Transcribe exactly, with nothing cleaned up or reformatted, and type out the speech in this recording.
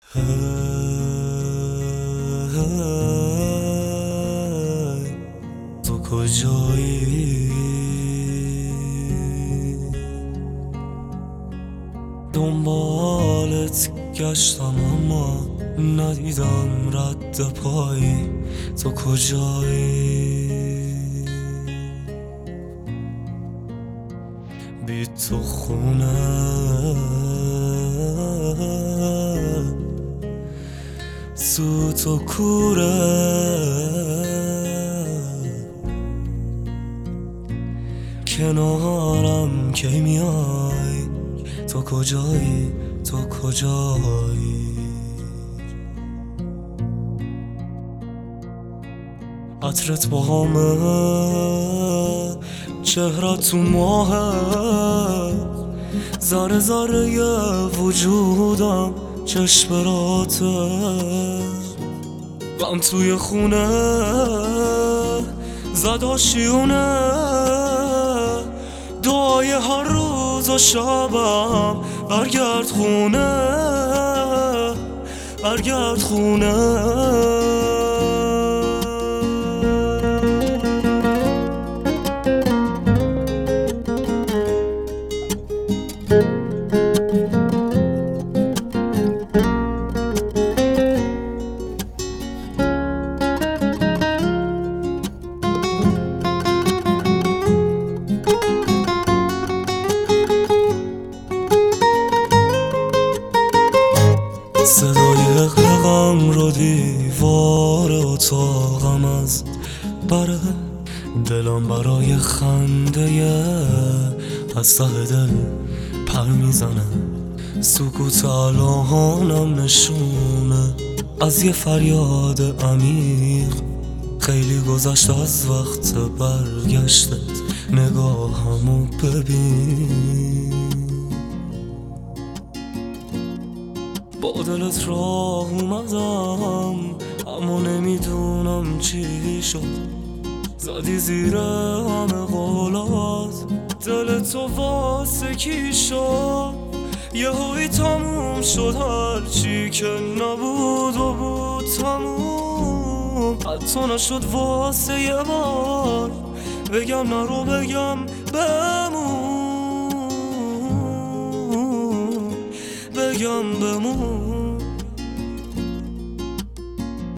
هی تو کجایی؟ دنبالت گشتم اما ندیدم رد پایی. تو کجایی؟ بی تو خونه سوت و کوره، کنارم کی میای؟ تو کجایی؟ تو کجایی؟ عطرت با همه، چهرت تو ماهه، ذره ذره یه وجودم چشمراته. من توی خونه زداشیونه، دعای هر روز و شبم برگرد خونه، برگرد خونه. صدای غرقم رو دیوار اتاقم از بره، دلم برای خنده از ته دل پر میزنه. سکوت الانم نشونه از یه فریاد عمیق، خیلی گذشت از وقت برگشتت، نگاهمو ببین. با دلت راه اومدم اما نمیدونم چی شد، زدی زیر همه قولات، دل تو واسه کی شد؟ یه هوی تموم شد هرچی که نبود و بود تموم، حتی نشد واسه یه بار بگم نرو، بگم بمون، بگم بمون.